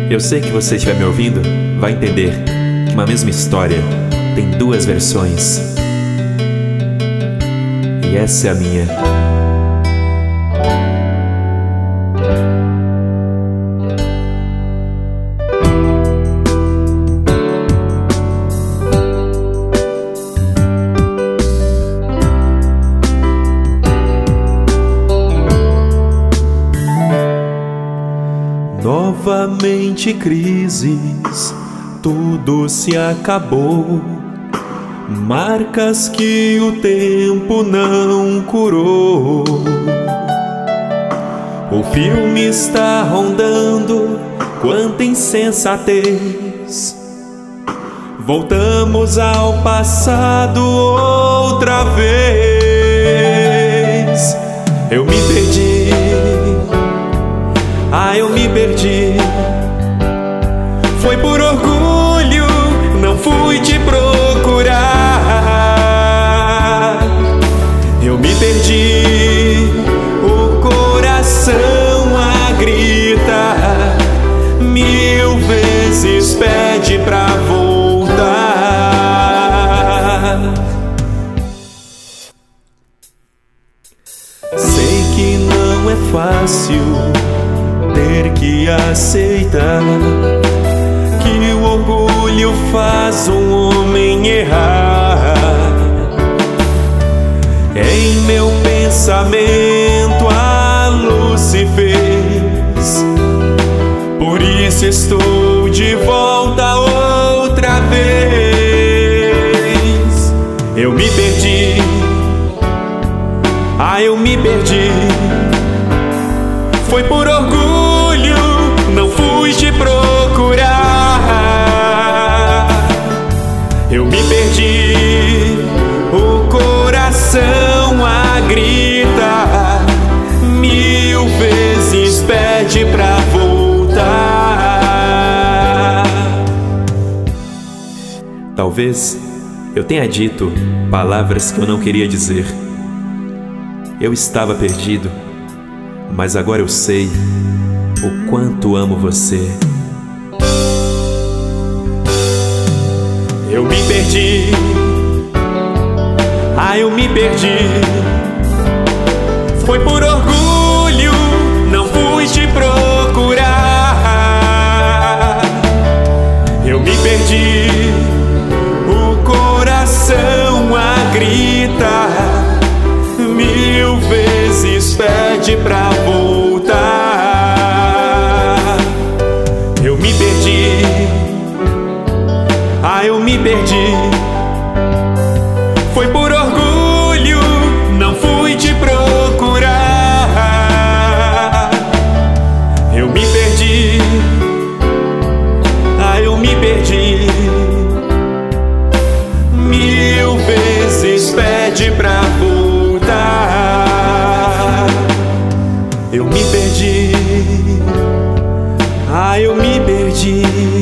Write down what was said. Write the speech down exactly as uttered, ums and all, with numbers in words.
Eu sei que você estiver me ouvindo, vai entender que uma mesma história tem duas versões. E essa é a minha. Novamente crises, tudo se acabou. Marcas que o tempo não curou. O filme está rondando, quanta insensatez. Voltamos ao passado outra vez. Eu me perdi. Ah, eu me perdi. Foi por orgulho, não fui te procurar. Eu me perdi, o coração a grita, mil vezes pede pra voltar. Sei que não é fácil ter que aceitar que o orgulho faz um homem errar. Em meu pensamento a luz se fez, por isso estou de volta outra vez. Eu me perdi, ah, eu me perdi. Foi por orgulho, não fui te procurar. Eu me perdi, o coração a grita, mil vezes pede pra voltar. Talvez eu tenha dito palavras que eu não queria dizer. Eu estava perdido, mas agora eu sei o quanto amo você. Eu me perdi, ah, eu me perdi. Foi por orgulho, não fui te procurar. Eu me perdi, o coração a grita, mil vezes pede pra voltar. Eu me perdi, ah, eu me perdi. Foi por orgulho, não fui te procurar. Eu me perdi, ah, eu me perdi. Mil vezes pede pra voltar. Eu me perdi, ah, eu me perdi.